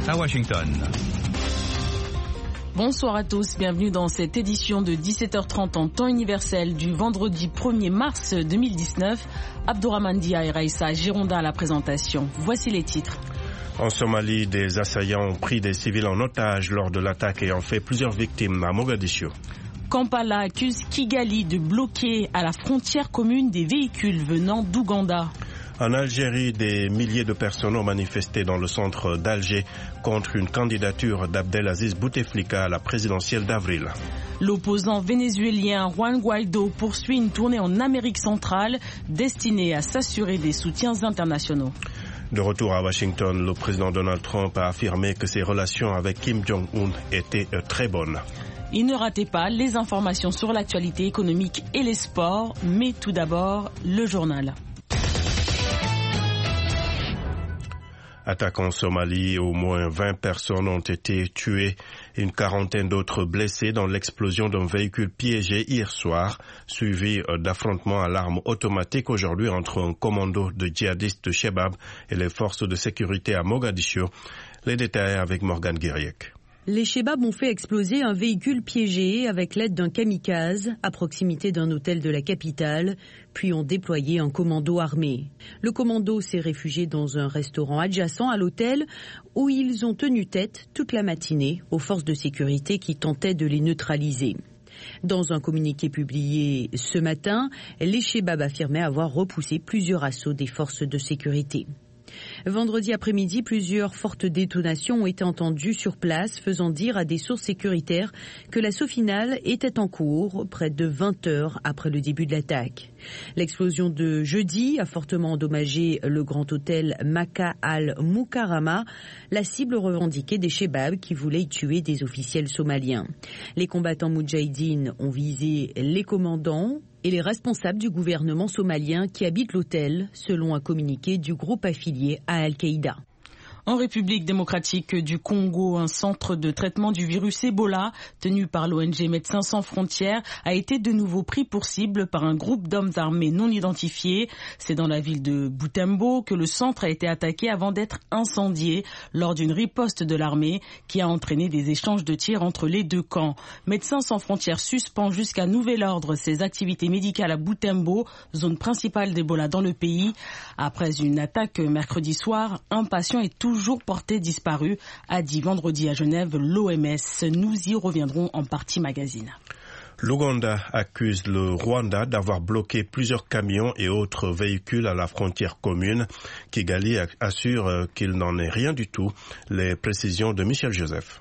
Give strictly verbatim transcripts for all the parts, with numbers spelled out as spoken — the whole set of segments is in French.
à Washington. Bonsoir à tous, bienvenue dans cette édition de dix-sept heures trente en temps universel du vendredi premier mars deux mille dix-neuf. Abdourahmane Dia et Raïssa Gironda à la présentation. Voici les titres. En Somalie, des assaillants ont pris des civils en otage lors de l'attaque ayant fait plusieurs victimes à Mogadiscio. Kampala accuse Kigali de bloquer à la frontière commune des véhicules venant d'Ouganda. En Algérie, des milliers de personnes ont manifesté dans le centre d'Alger contre une candidature d'Abdelaziz Bouteflika à la présidentielle d'avril. L'opposant vénézuélien Juan Guaido poursuit une tournée en Amérique centrale destinée à s'assurer des soutiens internationaux. De retour à Washington, le président Donald Trump a affirmé que ses relations avec Kim Jong-un étaient très bonnes. Et ne ratez pas les informations sur l'actualité économique et les sports, mais tout d'abord, le journal. Attaque en Somalie, au moins vingt personnes ont été tuées et une quarantaine d'autres blessées dans l'explosion d'un véhicule piégé hier soir, suivi d'affrontements à l'arme automatique aujourd'hui entre un commando de djihadistes de Shebab et les forces de sécurité à Mogadiscio. Les détails avec Morgane Guiriec. Les Shebab ont fait exploser un véhicule piégé avec l'aide d'un kamikaze à proximité d'un hôtel de la capitale, puis ont déployé un commando armé. Le commando s'est réfugié dans un restaurant adjacent à l'hôtel où ils ont tenu tête toute la matinée aux forces de sécurité qui tentaient de les neutraliser. Dans un communiqué publié ce matin, les Shebab affirmaient avoir repoussé plusieurs assauts des forces de sécurité. Vendredi après-midi, plusieurs fortes détonations ont été entendues sur place, faisant dire à des sources sécuritaires que l'assaut final était en cours, près de vingt heures après le début de l'attaque. L'explosion de jeudi a fortement endommagé le grand hôtel Maka al-Mukarrama, la cible revendiquée des Shebab qui voulaient y tuer des officiels somaliens. Les combattants moudjahidines ont visé les commandants et les responsables du gouvernement somalien qui habitent l'hôtel, selon un communiqué du groupe affilié à Al-Qaïda. En République démocratique du Congo, un centre de traitement du virus Ebola, tenu par l'O N G Médecins sans frontières, a été de nouveau pris pour cible par un groupe d'hommes armés non identifiés. C'est dans la ville de Butembo que le centre a été attaqué avant d'être incendié lors d'une riposte de l'armée qui a entraîné des échanges de tirs entre les deux camps. Médecins sans frontières suspend jusqu'à nouvel ordre ses activités médicales à Butembo, zone principale d'Ebola dans le pays. Après une attaque mercredi soir, un patient est toujours toujours porté disparu, a dit vendredi à Genève l'O M S. Nous y reviendrons en partie magazine. L'Ouganda accuse le Rwanda d'avoir bloqué plusieurs camions et autres véhicules à la frontière commune. Kigali assure qu'il n'en est rien du tout. Les précisions de Michel Joseph.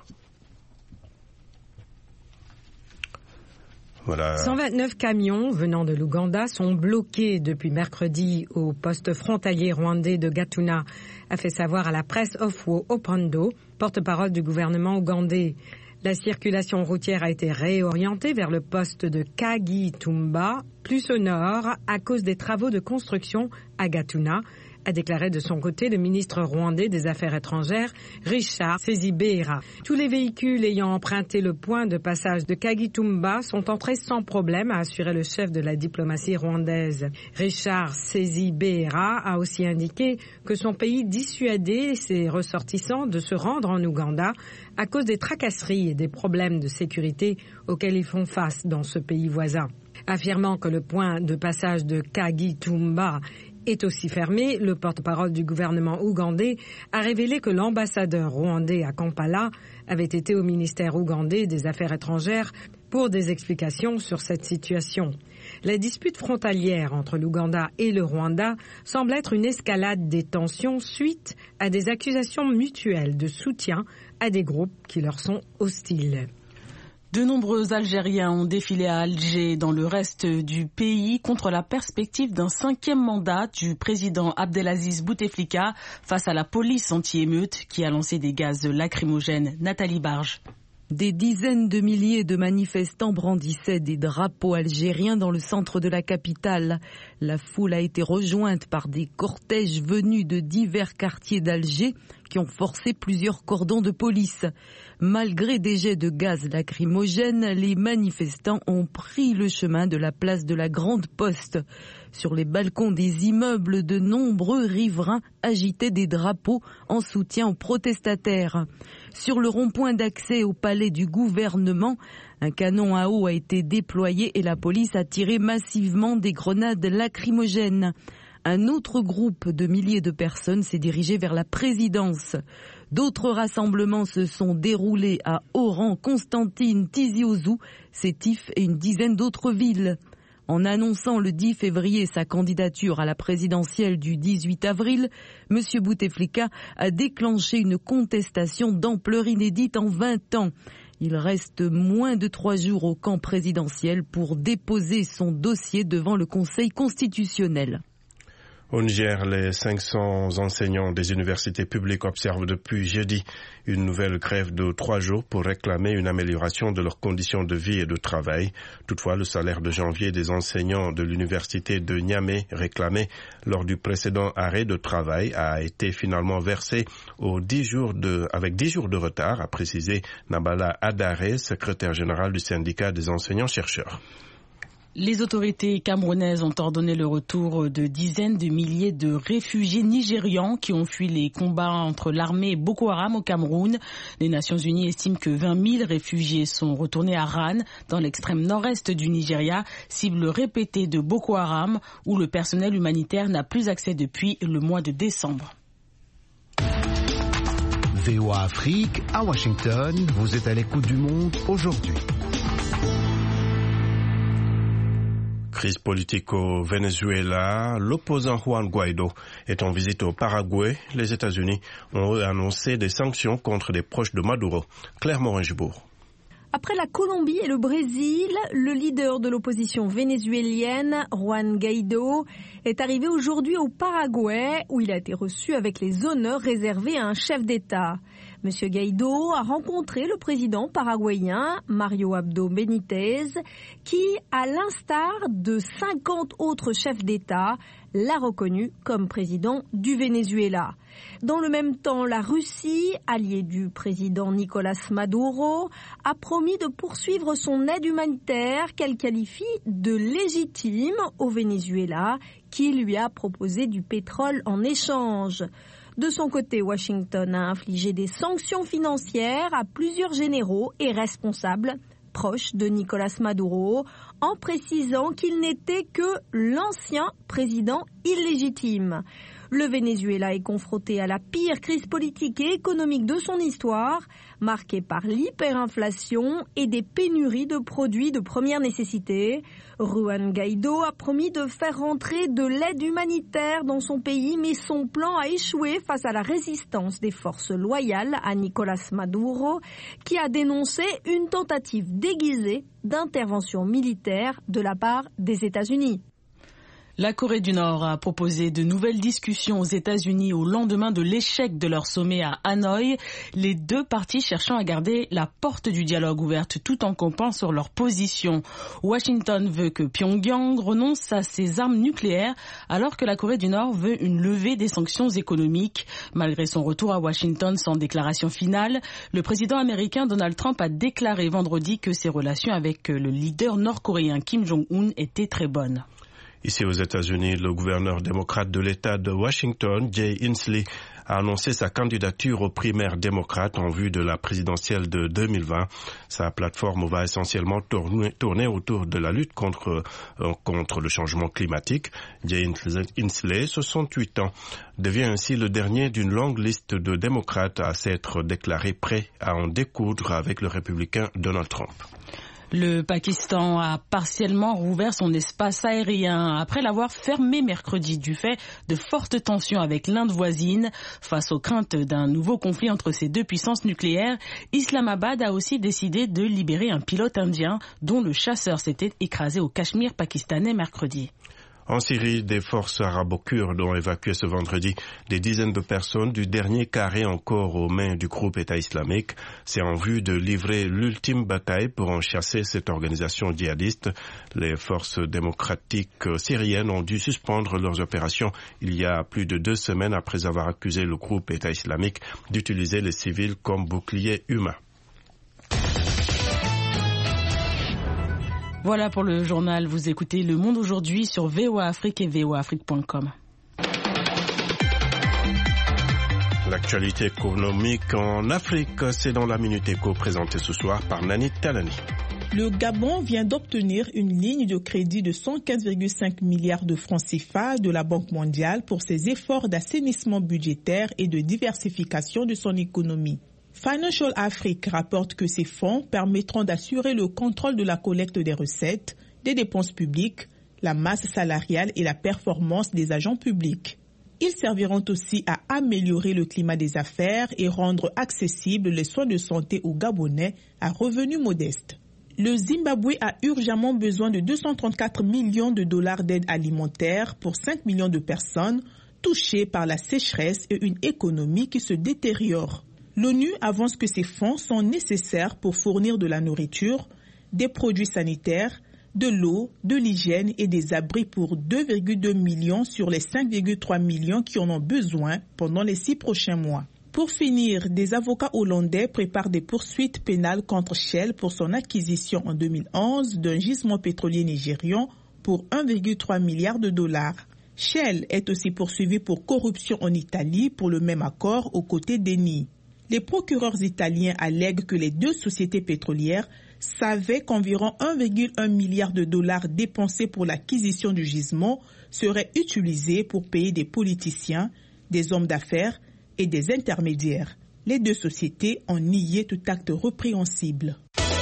Voilà. cent vingt-neuf camions venant de l'Ouganda sont bloqués depuis mercredi au poste frontalier rwandais de Gatuna, a fait savoir à la presse Ofwo Opondo, porte-parole du gouvernement ougandais. La circulation routière a été réorientée vers le poste de Kagitumba, plus au nord, à cause des travaux de construction à Gatuna, a déclaré de son côté le ministre rwandais des Affaires étrangères, Richard Sezibera. Tous les véhicules ayant emprunté le point de passage de Kagitumba sont entrés sans problème, a assuré le chef de la diplomatie rwandaise. Richard Sezibera a aussi indiqué que son pays dissuadait ses ressortissants de se rendre en Ouganda à cause des tracasseries et des problèmes de sécurité auxquels ils font face dans ce pays voisin. Affirmant que le point de passage de Kagitumba est aussi fermé, le porte-parole du gouvernement ougandais a révélé que l'ambassadeur rwandais à Kampala avait été au ministère ougandais des Affaires étrangères pour des explications sur cette situation. La dispute frontalière entre l'Ouganda et le Rwanda semble être une escalade des tensions suite à des accusations mutuelles de soutien à des groupes qui leur sont hostiles. De nombreux Algériens ont défilé à Alger dans le reste du pays contre la perspective d'un cinquième mandat du président Abdelaziz Bouteflika face à la police anti-émeute qui a lancé des gaz lacrymogènes. Nathalie Barge. Des dizaines de milliers de manifestants brandissaient des drapeaux algériens dans le centre de la capitale. La foule a été rejointe par des cortèges venus de divers quartiers d'Alger qui ont forcé plusieurs cordons de police. Malgré des jets de gaz lacrymogènes, les manifestants ont pris le chemin de la place de la Grande Poste. Sur les balcons des immeubles, de nombreux riverains agitaient des drapeaux en soutien aux protestataires. Sur le rond-point d'accès au palais du gouvernement, un canon à eau a été déployé et la police a tiré massivement des grenades lacrymogènes. Un autre groupe de milliers de personnes s'est dirigé vers la présidence. D'autres rassemblements se sont déroulés à Oran, Constantine, Tizi Ouzou, Sétif et une dizaine d'autres villes. En annonçant le dix février sa candidature à la présidentielle du dix-huit avril, M. Bouteflika a déclenché une contestation d'ampleur inédite en vingt ans. Il reste moins de trois jours au camp présidentiel pour déposer son dossier devant le Conseil constitutionnel. Au Niger, les cinq cents enseignants des universités publiques observent depuis jeudi une nouvelle grève de trois jours pour réclamer une amélioration de leurs conditions de vie et de travail. Toutefois, le salaire de janvier des enseignants de l'université de Niamey réclamé lors du précédent arrêt de travail a été finalement versé aux dix jours de, avec dix jours de retard, a précisé Nabala Adare, secrétaire général du syndicat des enseignants-chercheurs. Les autorités camerounaises ont ordonné le retour de dizaines de milliers de réfugiés nigérians qui ont fui les combats entre l'armée et Boko Haram au Cameroun. Les Nations Unies estiment que vingt mille réfugiés sont retournés à Ran, dans l'extrême nord-est du Nigeria, cible répétée de Boko Haram, où le personnel humanitaire n'a plus accès depuis le mois de décembre. V O A Afrique, à Washington, vous êtes à l'écoute du monde aujourd'hui. Crise politique au Venezuela, l'opposant Juan Guaido est en visite au Paraguay. Les États-Unis ont annoncé des sanctions contre des proches de Maduro. Claire Morin-Gibourg. Après la Colombie et le Brésil, le leader de l'opposition vénézuélienne, Juan Guaido, est arrivé aujourd'hui au Paraguay où il a été reçu avec les honneurs réservés à un chef d'État. Monsieur Guaido a rencontré le président paraguayen Mario Abdo Benítez qui, à l'instar de cinquante autres chefs d'État, l'a reconnu comme président du Venezuela. Dans le même temps, la Russie, alliée du président Nicolás Maduro, a promis de poursuivre son aide humanitaire qu'elle qualifie de légitime au Venezuela, qui lui a proposé du pétrole en échange. De son côté, Washington a infligé des sanctions financières à plusieurs généraux et responsables proches de Nicolás Maduro, en précisant qu'il n'était que l'ancien président illégitime. Le Venezuela est confronté à la pire crise politique et économique de son histoire, marquée par l'hyperinflation et des pénuries de produits de première nécessité. Juan Guaido a promis de faire rentrer de l'aide humanitaire dans son pays, mais son plan a échoué face à la résistance des forces loyales à Nicolás Maduro, qui a dénoncé une tentative déguisée d'intervention militaire de la part des États-Unis. La Corée du Nord a proposé de nouvelles discussions aux États-Unis au lendemain de l'échec de leur sommet à Hanoï, les deux parties cherchant à garder la porte du dialogue ouverte tout en campant sur leur position. Washington veut que Pyongyang renonce à ses armes nucléaires alors que la Corée du Nord veut une levée des sanctions économiques. Malgré son retour à Washington sans déclaration finale, le président américain Donald Trump a déclaré vendredi que ses relations avec le leader nord-coréen Kim Jong-un étaient très bonnes. Ici aux États-Unis, le gouverneur démocrate de l'État de Washington, Jay Inslee, a annoncé sa candidature aux primaires démocrates en vue de la présidentielle de deux mille vingt. Sa plateforme va essentiellement tourner, tourner autour de la lutte contre, euh, contre le changement climatique. Jay Inslee, soixante-huit ans, devient ainsi le dernier d'une longue liste de démocrates à s'être déclarés prêts à en découdre avec le républicain Donald Trump. Le Pakistan a partiellement rouvert son espace aérien après l'avoir fermé mercredi du fait de fortes tensions avec l'Inde voisine. Face aux craintes d'un nouveau conflit entre ces deux puissances nucléaires, Islamabad a aussi décidé de libérer un pilote indien dont le chasseur s'était écrasé au Cachemire pakistanais mercredi. En Syrie, des forces arabo-kurdes ont évacué ce vendredi des dizaines de personnes du dernier carré encore aux mains du groupe État islamique. C'est en vue de livrer l'ultime bataille pour en chasser cette organisation djihadiste. Les forces démocratiques syriennes ont dû suspendre leurs opérations il y a plus de deux semaines après avoir accusé le groupe État islamique d'utiliser les civils comme boucliers humains. Voilà pour le journal. Vous écoutez Le Monde aujourd'hui sur V O A Afrique et V O A Afrique point com. L'actualité économique en Afrique, c'est dans la Minute Éco présentée ce soir par Nani Talani. Le Gabon vient d'obtenir une ligne de crédit de cent quinze virgule cinq milliards de francs C F A de la Banque mondiale pour ses efforts d'assainissement budgétaire et de diversification de son économie. Financial Afrique rapporte que ces fonds permettront d'assurer le contrôle de la collecte des recettes, des dépenses publiques, la masse salariale et la performance des agents publics. Ils serviront aussi à améliorer le climat des affaires et rendre accessibles les soins de santé aux Gabonais à revenus modestes. Le Zimbabwe a urgemment besoin de deux cent trente-quatre millions de dollars d'aide alimentaire pour cinq millions de personnes touchées par la sécheresse et une économie qui se détériore. L'ONU avance que ces fonds sont nécessaires pour fournir de la nourriture, des produits sanitaires, de l'eau, de l'hygiène et des abris pour deux virgule deux millions sur les cinq virgule trois millions qui en ont besoin pendant les six prochains mois. Pour finir, des avocats hollandais préparent des poursuites pénales contre Shell pour son acquisition en deux mille onze d'un gisement pétrolier nigérian pour un virgule trois milliard de dollars. Shell est aussi poursuivi pour corruption en Italie pour le même accord aux côtés d'Eni. Les procureurs italiens allèguent que les deux sociétés pétrolières savaient qu'environ un virgule un milliard de dollars dépensés pour l'acquisition du gisement seraient utilisés pour payer des politiciens, des hommes d'affaires et des intermédiaires. Les deux sociétés ont nié tout acte répréhensible.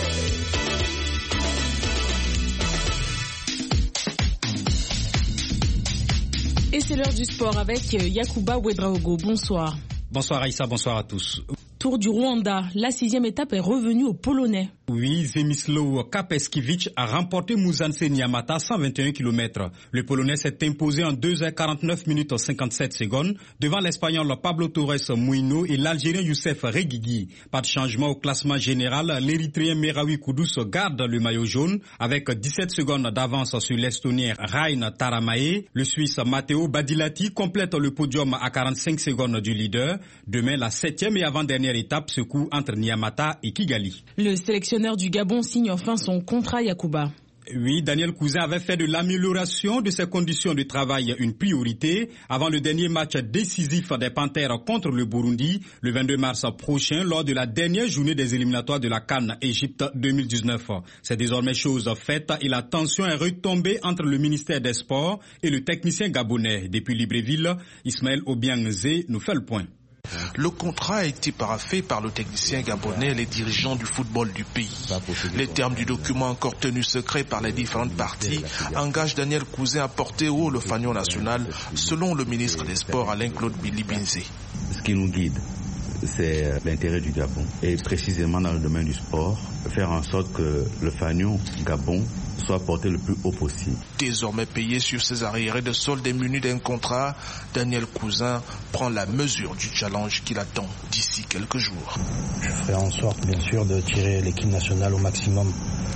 Et c'est l'heure du sport avec Yacouba Ouedraogo. Bonsoir. Bonsoir Aïssa, bonsoir à tous. Tour du Rwanda, la sixième étape est revenue aux Polonais. Oui, Zemislaw Kapeskiewicz a remporté Muzanse Nyamata à cent vingt et un kilomètres. Le Polonais s'est imposé en deux heures quarante-neuf minutes cinquante-sept secondes devant l'Espagnol Pablo Torres Mouino et l'Algérien Youssef Reguigui. Pas de changement au classement général, l'Érythréen Merawi Kudus garde le maillot jaune avec dix-sept secondes d'avance sur l'Estonien Rain Taramae. Le Suisse Matteo Badilati complète le podium à quarante-cinq secondes du leader. Demain, la septième et avant-dernière étape se court entre Nyamata et Kigali. Le sélectionneur du Gabon signe enfin son contrat, Yacouba. Oui, Daniel Cousin avait fait de l'amélioration de ses conditions de travail une priorité avant le dernier match décisif des Panthères contre le Burundi le vingt-deux mars prochain lors de la dernière journée des éliminatoires de la CAN Égypte deux mille dix-neuf. C'est désormais chose faite et la tension est retombée entre le ministère des Sports et le technicien gabonais. Depuis Libreville, Ismaël Obiangze nous fait le point. Le contrat a été paraphé par le technicien gabonais et les dirigeants du football du pays. Les termes du document encore tenus secrets par les différentes parties engagent Daniel Cousin à porter haut le fanion national, selon le ministre des Sports Alain-Claude Bilibinze. Ce qui nous guide, c'est l'intérêt du Gabon et précisément dans le domaine du sport, faire en sorte que le fanion Gabon soit porté le plus haut possible. Désormais payé sur ses arriérés de solde et muni d'un contrat, Daniel Cousin prend la mesure du challenge qu'il attend d'ici quelques jours. Je ferai en sorte, bien sûr, de tirer l'équipe nationale au maximum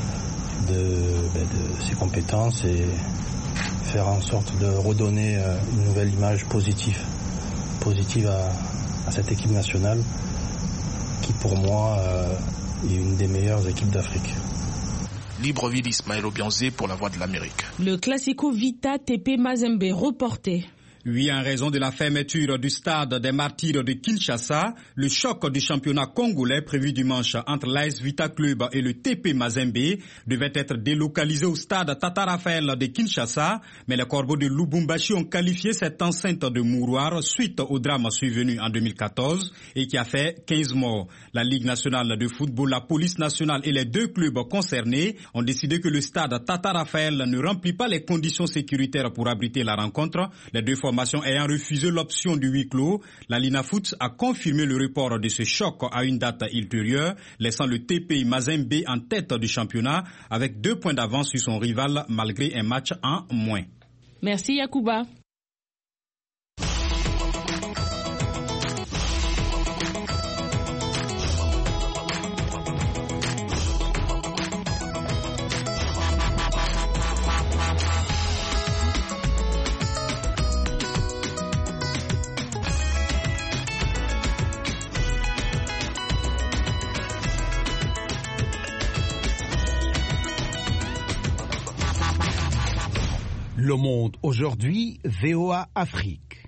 de, ben, de ses compétences et faire en sorte de redonner une nouvelle image positive, positive à, à cette équipe nationale qui, pour moi, est une des meilleures équipes d'Afrique. Libreville, Ismaël Obiangze pour la Voix de l'Amérique. Le Classico Vita T P Mazembe reporté. Oui, en raison de la fermeture du stade des Martyrs de Kinshasa, le choc du championnat congolais prévu dimanche entre l'A S Vita Club et le T P Mazembe devait être délocalisé au stade Tata Raphaël de Kinshasa, mais les Corbeaux de Lubumbashi ont qualifié cette enceinte de mouroir suite au drame survenu en deux mille quatorze et qui a fait quinze morts. La Ligue nationale de football, la police nationale et les deux clubs concernés ont décidé que le stade Tata Raphaël ne remplit pas les conditions sécuritaires pour abriter la rencontre. Les deux formations ayant refusé l'option du huis clos, la Linafoot a confirmé le report de ce choc à une date ultérieure, laissant le T P Mazembe en tête du championnat avec deux points d'avance sur son rival malgré un match en moins. Merci Yacouba. Le Monde aujourd'hui, V O A Afrique.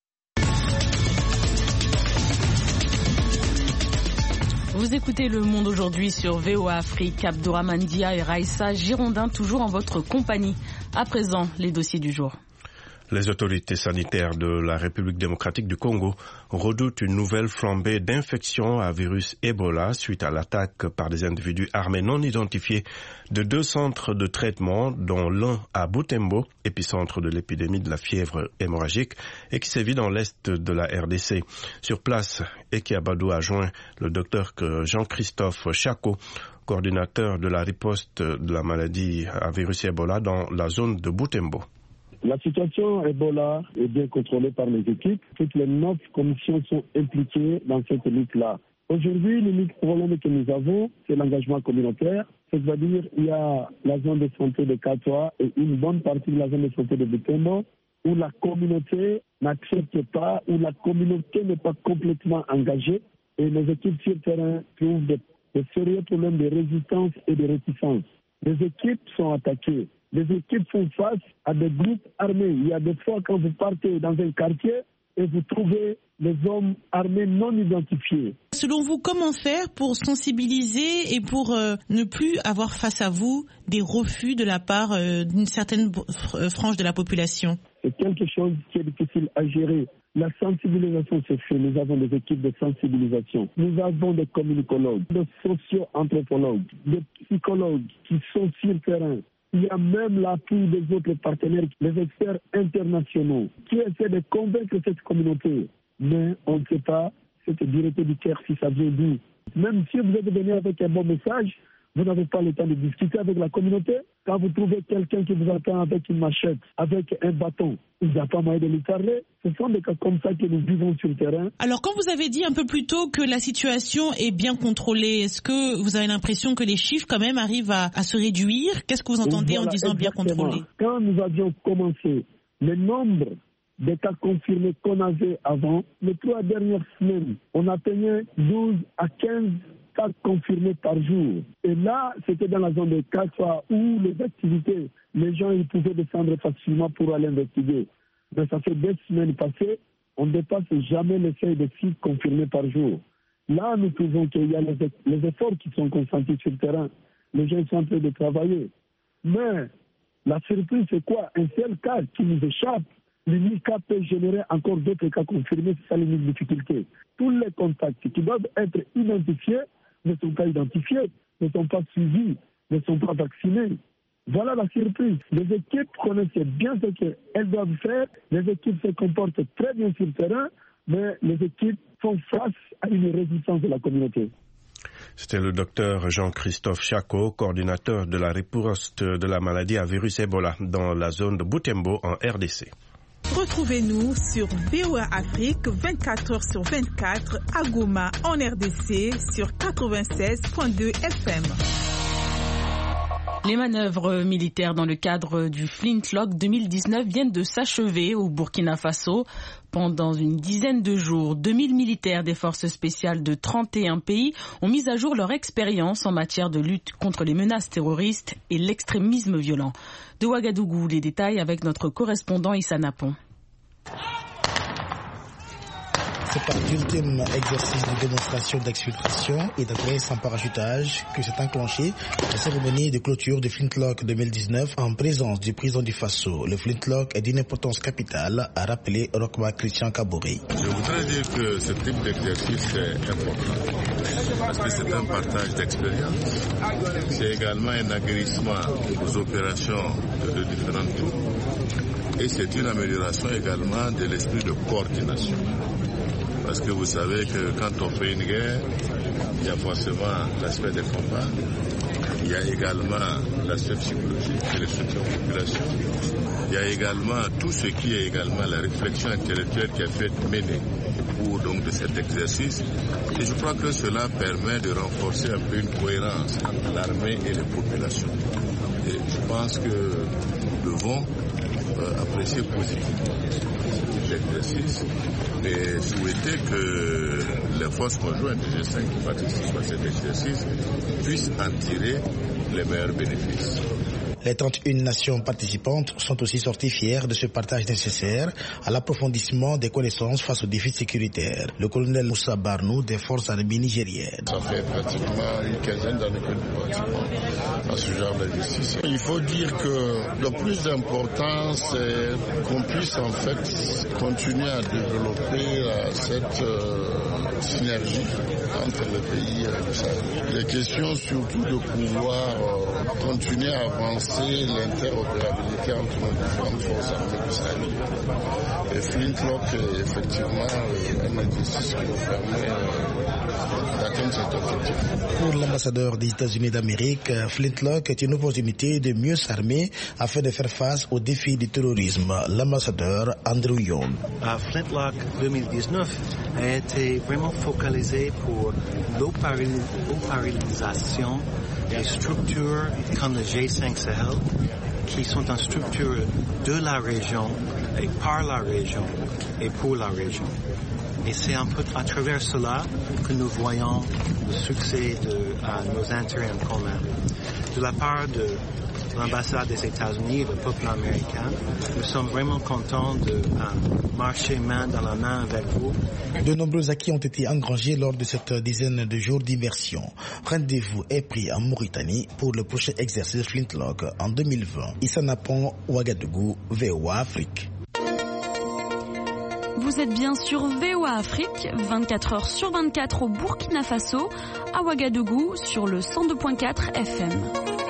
Vous écoutez Le Monde aujourd'hui sur V O A Afrique. Abdourahmane Dia et Raïssa Girondin toujours en votre compagnie. À présent, les dossiers du jour. Les autorités sanitaires de la République démocratique du Congo redoutent une nouvelle flambée d'infections à virus Ebola suite à l'attaque par des individus armés non identifiés de deux centres de traitement, dont l'un à Butembo, épicentre de l'épidémie de la fièvre hémorragique, et qui sévit dans l'est de la R D C. Sur place, Eki Abadou a joint le docteur Jean-Christophe Chako, coordinateur de la riposte de la maladie à virus Ebola dans la zone de Butembo. La situation Ebola est bien contrôlée par les équipes. Toutes les neuf commissions sont impliquées dans cette lutte-là. Aujourd'hui, l'unique problème que nous avons, c'est l'engagement communautaire. C'est-à-dire il y a la zone de santé de Katoa et une bonne partie de la zone de santé de Butembo où la communauté n'accepte pas, où la communauté n'est pas complètement engagée et les équipes sur le terrain trouvent de, de sérieux problèmes de résistance et de réticence. Les équipes sont attaquées. Les équipes font face à des groupes armés. Il y a des fois quand vous partez dans un quartier et vous trouvez les hommes armés non identifiés. Selon vous, comment faire pour sensibiliser et pour euh, ne plus avoir face à vous des refus de la part euh, d'une certaine euh, frange de la population? C'est quelque chose qui est difficile à gérer. La sensibilisation se fait. Nous avons des équipes de sensibilisation. Nous avons des communicologues, des socio-anthropologues, des psychologues qui sont sur le terrain. Il y a même l'appui des autres partenaires, les experts internationaux, qui essaient de convaincre cette communauté. Mais on ne sait pas cette dureté du cœur si ça vient d'où. Même si vous êtes venu avec un bon message, vous n'avez pas le temps de discuter avec la communauté. Quand vous trouvez quelqu'un qui vous attend avec une machette, avec un bâton, il n'y a pas moyen de lui parler. Ce sont des cas comme ça que nous vivons sur le terrain. Alors, quand vous avez dit un peu plus tôt que la situation est bien contrôlée, est-ce que vous avez l'impression que les chiffres quand même arrivent à, à se réduire? Qu'est-ce que vous entendez voilà, en disant exactement. Bien contrôlé? Quand nous avions commencé, le nombre de cas confirmés qu'on avait avant, les trois dernières semaines, on atteignait douze à quinze cas confirmés par jour. Et là, c'était dans la zone de Katoa où les activités, les gens ils pouvaient descendre facilement pour aller investiguer. Mais ça fait deux semaines passées, on ne dépasse jamais le seuil de six confirmés par jour. Là, nous trouvons qu'il y a les, les efforts qui sont consentis sur le terrain. Les gens sont en train de travailler. Mais la surprise, c'est quoi? Un seul cas qui nous échappe. L'unique cas peut générer encore d'autres cas confirmés, c'est ça l'unique difficulté. Tous les contacts qui doivent être identifiés ne sont pas identifiés, ne sont pas suivis, ne sont pas vaccinés. Voilà la surprise. Les équipes connaissent bien ce qu'elles doivent faire. Les équipes se comportent très bien sur le terrain, mais les équipes font face à une résistance de la communauté. C'était le docteur Jean-Christophe Chako, coordinateur de la riposte de la maladie à virus Ebola dans la zone de Butembo en R D C. Retrouvez-nous sur V O A Afrique vingt-quatre heures sur vingt-quatre à Goma en R D C sur quatre-vingt-seize virgule deux F M. Les manœuvres militaires dans le cadre du Flintlock deux mille dix-neuf viennent de s'achever au Burkina Faso. Pendant une dizaine de jours, deux mille militaires des forces spéciales de trente et un pays ont mis à jour leur expérience en matière de lutte contre les menaces terroristes et l'extrémisme violent. De Ouagadougou, les détails avec notre correspondant Issa Napon. C'est par l'ultime exercice de démonstration d'exfiltration et d'atterrissage sans parachutage que s'est enclenchée la cérémonie de clôture du Flintlock deux mille dix-neuf en présence du président du Faso. Le Flintlock est d'une importance capitale, a rappelé Rokma Christian Kabouré. Je voudrais dire que ce type d'exercice est important parce que c'est un partage d'expérience. C'est également un aguerrissement aux opérations de, de différentes troupes et c'est une amélioration également de l'esprit de coordination. Parce que vous savez que quand on fait une guerre, il y a forcément l'aspect des combats, Il y a également l'aspect psychologique et le soutien aux populations. Il y a également tout ce qui est également la réflexion intellectuelle qui a fait mener au cours donc, de cet exercice. Et je crois que cela permet de renforcer un peu une cohérence entre l'armée et les populations. Et je pense que nous devons euh, apprécier positivement l'exercice et souhaiter que les forces conjointes du G cinq qui participent à cet exercice puissent en tirer les meilleurs bénéfices. Les trente et une nations participantes sont aussi sorties fières de ce partage nécessaire à l'approfondissement des connaissances face aux défis sécuritaires. Le colonel Moussa Barnou des forces armées nigériennes. Ça fait pratiquement une quinzaine d'années que nous participons à ce genre d'exercice. Il faut dire que le plus important, c'est qu'on puisse en fait continuer à développer euh, cette euh, synergie entre les pays euh, du Sahel. Les questions surtout de pouvoir euh, continuer à avancer l'interopérabilité entre nos différentes forces armées du Sahel. Et Flintlock est effectivement un exercice qui nous permet d'atteindre cet objectif. Pour l'ambassadeur des États-Unis d'Amérique, Flintlock est une opportunité de mieux s'armer afin de faire face aux défis du terrorisme. L'ambassadeur Andrew Young. Uh, Flintlock deux mille dix-neuf a été vraiment focalisé pour l'opéralisation des structures comme le G cinq Sahel, qui sont en structure de la région et par la région et pour la région. Et c'est un peu à travers cela que nous voyons le succès de uh, nos intérêts en commun. De la part de l'ambassade des États-Unis, le peuple américain, nous sommes vraiment contents de uh, marcher main dans la main avec vous. De nombreux acquis ont été engrangés lors de cette dizaine de jours d'immersion. Rendez-vous est pris en Mauritanie pour le prochain exercice Flintlock en deux mille vingt. Issa Napon, Ouagadougou, V O A Afrique. Vous êtes bien sur V O A Afrique, vingt-quatre heures sur vingt-quatre au Burkina Faso, à Ouagadougou sur le cent deux virgule quatre F M.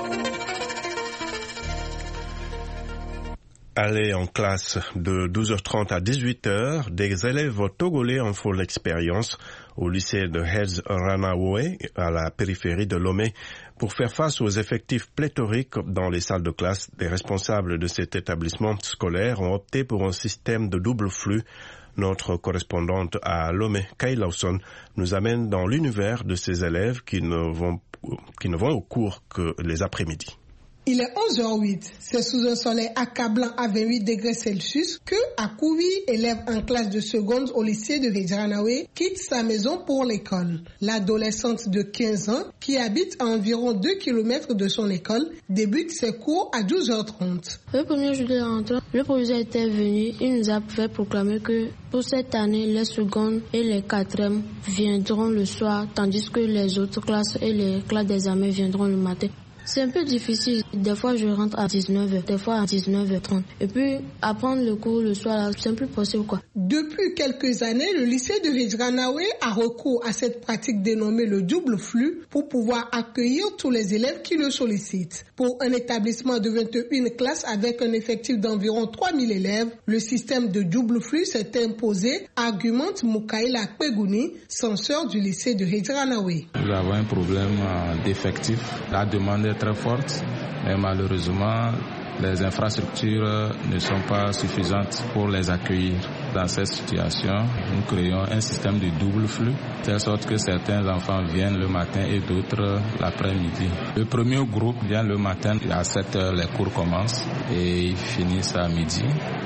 Aller en classe de douze heures trente à dix-huit heures, des élèves togolais en font l'expérience au lycée de Hez-Ranaoué, à la périphérie de Lomé. Pour faire face aux effectifs pléthoriques dans les salles de classe, des responsables de cet établissement scolaire ont opté pour un système de double flux. Notre correspondante à Lomé, Kay Lawson, nous amène dans l'univers de ces élèves qui ne vont, qui ne vont au cours que les après-midi. Il est onze heures huit. C'est sous un soleil accablant à vingt-huit degrés Celsius que Akouvi, élève en classe de seconde au lycée de Hez-Ranaoué, quitte sa maison pour l'école. L'adolescente de quinze ans, qui habite à environ deux kilomètres de son école, débute ses cours à douze heures trente. Le premier jour de rentrée, le professeur était venu. Il nous a fait proclamer que pour cette année, les secondes et les quatrièmes viendront le soir, tandis que les autres classes et les classes d'examen viendront le matin. C'est un peu difficile. Des fois, je rentre à dix-neuf heures, des fois à dix-neuf heures trente. Et puis, apprendre le cours le soir, c'est un peu possible, quoi. Depuis quelques années, le lycée de Hez-Ranaoué a recours à cette pratique dénommée le double flux pour pouvoir accueillir tous les élèves qui le sollicitent. Pour un établissement de vingt et une classes avec un effectif d'environ trois mille élèves, le système de double flux s'est imposé, argumente Moukaïla Kpegouni, censeur du lycée de Hez-Ranaoué. Nous avons un problème d'effectifs. La demande est très forte, mais malheureusement, les infrastructures ne sont pas suffisantes pour les accueillir. Dans cette situation, nous créons un système de double flux, de telle sorte que certains enfants viennent le matin et d'autres l'après-midi. Le premier groupe vient le matin, à sept heures les cours commencent et ils finissent à midi.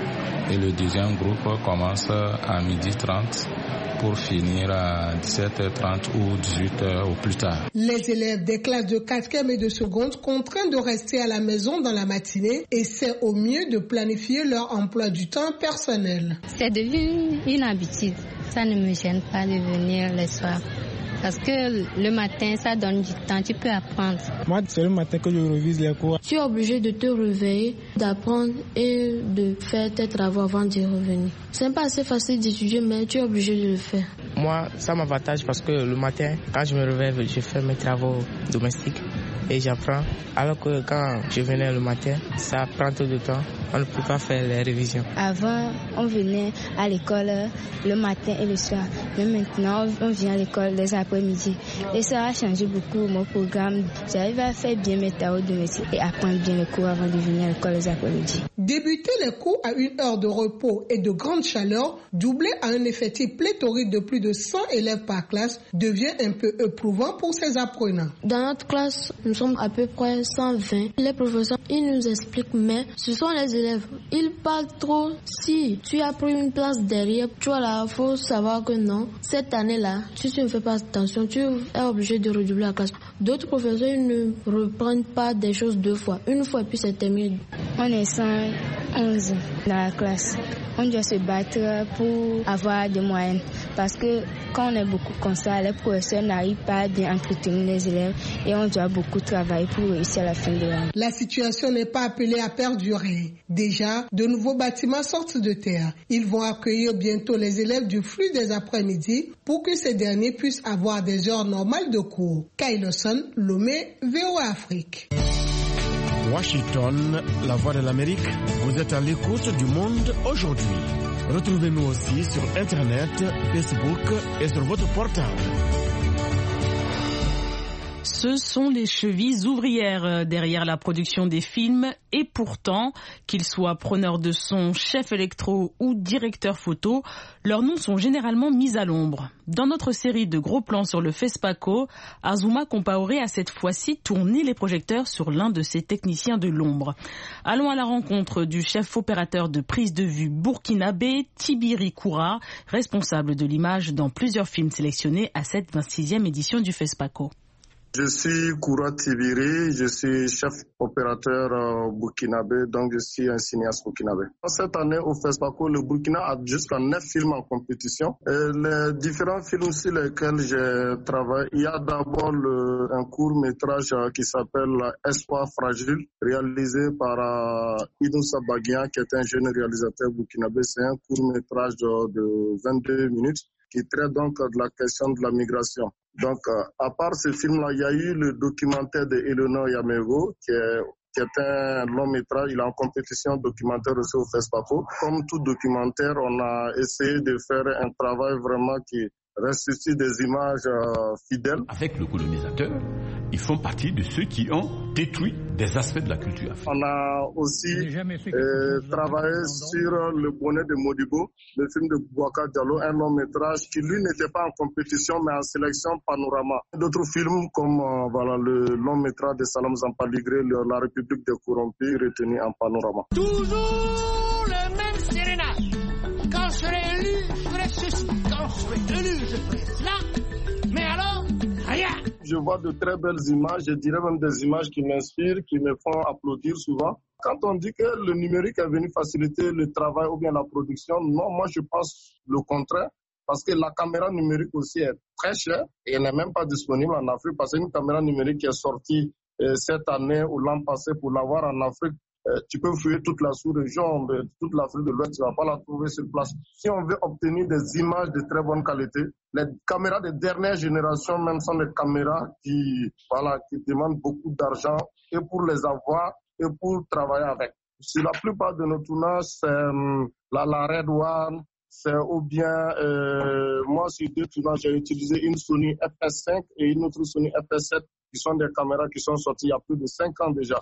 Et le deuxième groupe commence à midi trente pour finir à dix-sept heures trente ou dix-huit heures au plus tard. Les élèves des classes de quatrième et de seconde contraints de rester à la maison dans la matinée essaient au mieux de planifier leur emploi du temps personnel. C'est devenu une habitude. Ça ne me gêne pas de venir le soir. Parce que le matin, ça donne du temps, tu peux apprendre. Moi, c'est le matin que je révise les cours. Tu es obligé de te réveiller, d'apprendre et de faire tes travaux avant d'y revenir. C'est pas assez facile d'étudier, mais tu es obligé de le faire. Moi, ça m'avantage parce que le matin, quand je me réveille, je fais mes travaux domestiques. et j'apprends. Alors que quand je venais le matin, ça prend tout le temps. On ne peut pas faire les révisions. Avant, on venait à l'école le matin et le soir. Mais maintenant, on vient à l'école les après-midi. Et ça a changé beaucoup mon programme. J'arrive à faire bien mes travaux de métier et apprendre bien les cours avant de venir à l'école les après-midi. Débuter les cours à une heure de repos et de grande chaleur, doublé à un effectif pléthorique de plus de cent élèves par classe, devient un peu éprouvant pour ces apprenants. Dans notre classe, nous sommes à peu près cent vingt. Les professeurs, ils nous expliquent, mais ce sont les élèves. Ils parlent trop. Si tu as pris une place derrière, tu vois là, il faut savoir que non. Cette année-là, si tu ne fais pas attention, tu es obligé de redoubler la classe. D'autres professeurs, ils ne reprennent pas des choses deux fois. Une fois, puis c'est terminé. On est cent onze dans la classe. On doit se battre pour avoir des moyennes. Parce que quand on est beaucoup comme ça, les professeurs n'arrivent pas à bien entretenir les élèves et on doit beaucoup travailler pour réussir à la fin de l'année. La situation n'est pas appelée à perdurer. Déjà, de nouveaux bâtiments sortent de terre. Ils vont accueillir bientôt les élèves du flux des après-midi pour que ces derniers puissent avoir des heures normales de cours. Kailoson, Lomé, V O A Afrique. Washington, la voix de l'Amérique, vous êtes à l'écoute du monde aujourd'hui. Retrouvez-nous aussi sur Internet, Facebook et sur votre portable. Ce sont les chevilles ouvrières derrière la production des films et pourtant, qu'ils soient preneurs de son, chef électro ou directeur photo, leurs noms sont généralement mis à l'ombre. Dans notre série de gros plans sur le FESPACO, Azuma Compaoré a cette fois-ci tourné les projecteurs sur l'un de ses techniciens de l'ombre. Allons à la rencontre du chef opérateur de prise de vue burkinabé, Tibiri Koura, responsable de l'image dans plusieurs films sélectionnés à cette vingt-sixième édition du FESPACO. Je suis Koura Tibiri, je suis chef opérateur euh, burkinabé, donc je suis un cinéaste burkinabé. Cette année au FESPACO, le Burkina a jusqu'à neuf films en compétition. Et les différents films sur lesquels j'ai travaillé, il y a d'abord le, un court-métrage euh, qui s'appelle Espoir fragile, réalisé par euh, Idoussa Baguian, qui est un jeune réalisateur burkinabé. C'est un court-métrage de, de vingt-deux minutes qui traite donc de la question de la migration. Donc, euh, à part ce film-là, il y a eu le documentaire de Eleonore Yamego, qui est, qui est un long métrage. Il est en compétition documentaire aussi au FESPACO. Comme tout documentaire, on a essayé de faire un travail vraiment qui restitue des images euh, fidèles. Avec le colonisateur, ils font partie de ceux qui ont détruit des aspects de la culture africaine. On a aussi euh, travaillé sur le bonnet de Modibo, le film de Boubacar Diallo, un long métrage qui lui n'était pas en compétition mais en sélection panorama. D'autres films comme euh, voilà, le long métrage de Salam Zampaligré, La République des corrompus, retenu en panorama. Toujours le même sérénage. Quand je serai élu, je ferai ceci. Quand je serai élu, je ferai cela. Mais alors, rien. Je vois de très belles images, je dirais même des images qui m'inspirent, qui me font applaudir souvent. Quand on dit que le numérique est venu faciliter le travail ou bien la production, non, moi je pense le contraire. Parce que la caméra numérique aussi est très chère et elle n'est même pas disponible en Afrique. Parce qu'une caméra numérique qui est sortie euh, cette année ou l'an passé pour l'avoir en Afrique, Euh, tu peux fouiller toute la sous-région, de, toute l'Afrique de l'Ouest, tu ne vas pas la trouver sur place. Si on veut obtenir des images de très bonne qualité, les caméras de dernière génération même sont des caméras qui, voilà, qui demandent beaucoup d'argent et pour les avoir et pour travailler avec. Sur la plupart de nos tournages, c'est euh, la, la Red One, c'est ou bien, euh, moi sur deux tournages, j'ai utilisé une Sony F S cinq et une autre Sony F S sept qui sont des caméras qui sont sorties il y a plus de cinq ans déjà.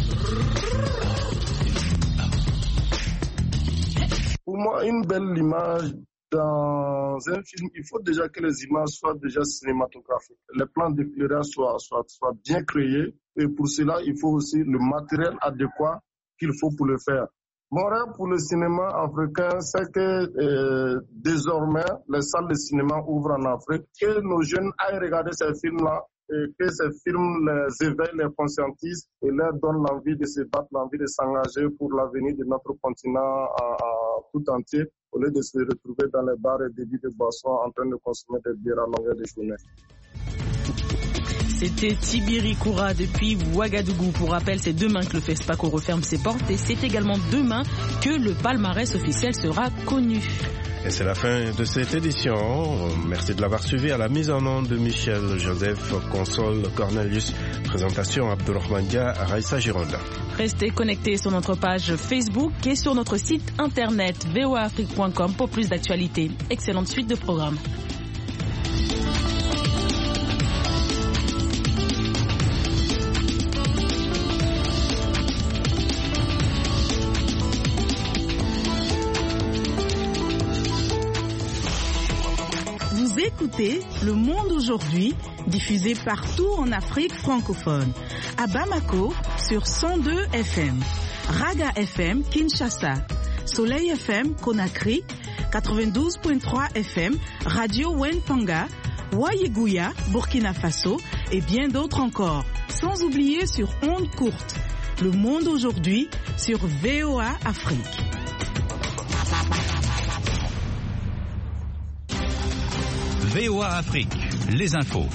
Pour moi, une belle image dans un film, il faut déjà que les images soient déjà cinématographiques. Les plans d'éclairage soient, soient, soient bien créés et pour cela, il faut aussi le matériel adéquat qu'il faut pour le faire. Mon rêve pour le cinéma africain, c'est que euh, désormais, les salles de cinéma ouvrent en Afrique, que nos jeunes aillent regarder ces films-là et que ces films les éveillent, les conscientisent et leur donnent l'envie de se battre, l'envie de s'engager pour l'avenir de notre continent à, à tout entier, au lieu de se retrouver dans les bars et débits de boissons en train de consommer des bières à longueur de journée. C'était Tibiri Koura depuis Ouagadougou. Pour rappel, c'est demain que le FESPACO referme ses portes et c'est également demain que le palmarès officiel sera connu. Et c'est la fin de cette édition. Merci de l'avoir suivi. À la mise en onde de Michel Joseph, console Cornelius, présentation Abdourahmane Dia, Raissa Gironda. Restez connectés sur notre page Facebook et sur notre site internet v o a afrique point com pour plus d'actualités. Excellente suite de programmes. Écoutez Le Monde aujourd'hui, diffusé partout en Afrique francophone. À Bamako sur cent deux F M, Raga F M Kinshasa, Soleil F M Conakry, quatre-vingt-douze virgule trois F M, Radio Wenpanga, Wayiguya, Burkina Faso et bien d'autres encore. Sans oublier sur ondes courtes. Le Monde aujourd'hui sur V O A Afrique. V O A Afrique, les infos.